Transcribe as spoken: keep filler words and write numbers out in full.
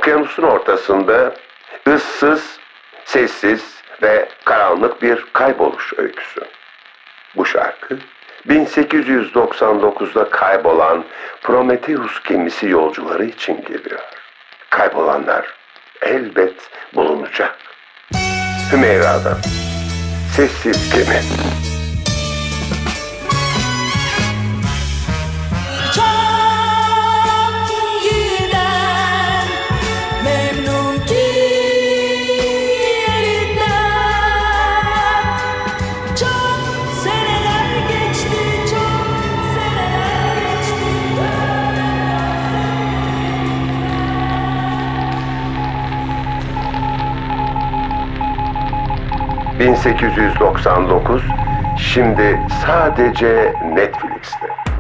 Okyanusun ortasında ıssız, sessiz ve karanlık bir kayboluş öyküsü. Bu şarkı bin sekiz yüz doksan dokuzda kaybolan Prometheus gemisi yolcuları için geliyor. Kaybolanlar elbet bulunacak. Hümeyra'dan Sessiz Gemi. bin sekiz yüz doksan dokuz şimdi sadece Netflix'te.